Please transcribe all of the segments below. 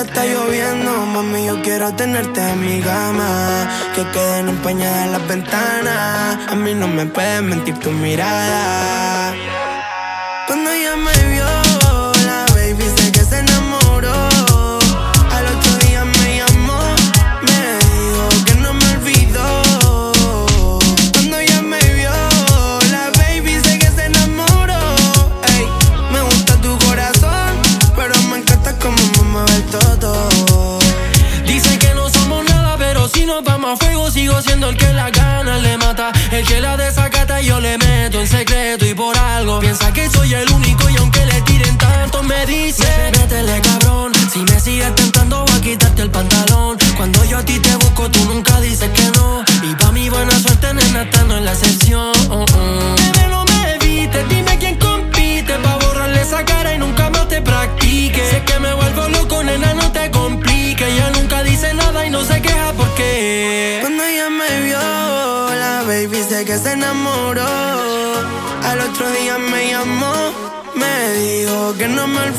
está lloviendo, mami, yo quiero tenerte en mi cama. Que queden empañadas las ventanas. A mí no me puedes mentir tu mirada. Cuando ella me vio, la baby sé que se enamoró. Al otro día me llamó, me dijo que no me olvidó. Cuando ella me vio, la baby sé que se enamoró. Ey, me gusta tu corazón, pero me encanta como me mueve el todo. Dice que no somos nada, pero si nos vamos a fuego, sigo siendo el que las ganas le mata. El que la desacata, yo le meto en secreto y por algo piensa que soy el único, y aunque le tiren tanto me dice: métele, cabrón, si me sigues tentando voy a quitarte el pantalón. Cuando yo a ti te busco tú nunca dices que no, y pa' mi buena suerte, nena, estando en la excepción. Bebé, no me evites, dime quién compite pa' borrarle esa cara y nunca más te practique. Sé que me vuelvo loco, nena, no te compliques. Ella nunca dice nada y no se queja porque cuando ella me vio, la baby sé que se enamoró. Al otro día me llamó, me dijo que no me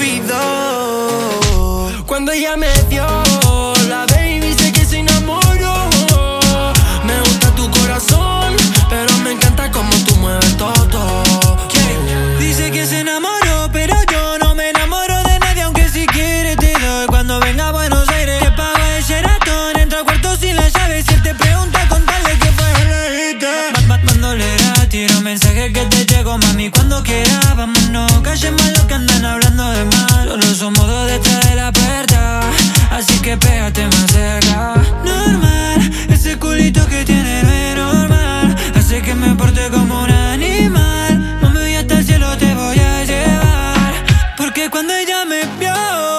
olvidó. Cuando ella me vio, la baby sé que se enamoró. Me gusta tu corazón, pero me encanta como tú mueves todo. Dice que se enamoró, pero yo no me enamoro de nadie, aunque si quieres te doy. Cuando venga a Buenos Aires te pago el Sheraton. Entra al cuarto sin la llave, si él te pregunta contarle que fue mándole gratis un mensaje que te llegó, mami, cuando quieras, vámonos. Callemos lo que andan hablando de mal. Solo somos dos detrás de la puerta, así que pégate más cerca. Normal, ese culito que tiene no es normal. Hace que me porte como un animal. Mami, hasta el cielo te voy a llevar, porque cuando ella me vio,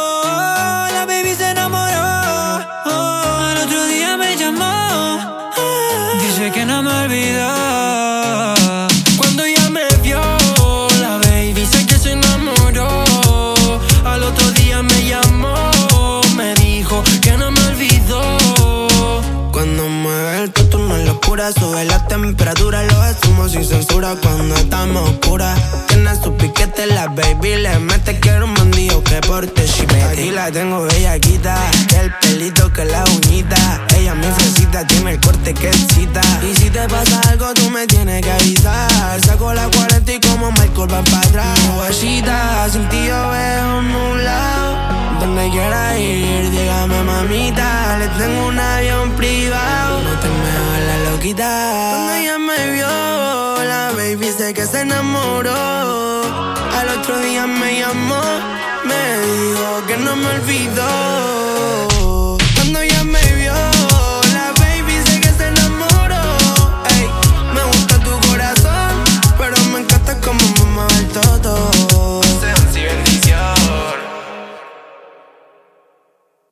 la baby se enamoró. Al otro día me llamó, dice que no me olvidó. Cuando ella me vio, la baby sé que se enamoró. Al otro día me llamó, me dijo que no me olvidó. Cuando mueve el toto no es locura, sube la temperatura, lo hacemos sin censura cuando estamos oscuras. Tiene su piquete, la baby le mete, quiero un bandido que porte chipete. Aquí la tengo bellaquita, el pelito que la uñita. Ella mi fresita, tiene el corte que excita. Y si te pasa algo tú me tienes que avisar. Saco la 40 y como Michael va para atrás. Guachita, sin ti yo veo nublado. Donde quiera ir, dígame mamita, le tengo un avión privado. No te me hagas la loquita. Cuando ella me vio, la baby sé que se enamoró. Al otro día me llamó, me dijo que no me olvidó.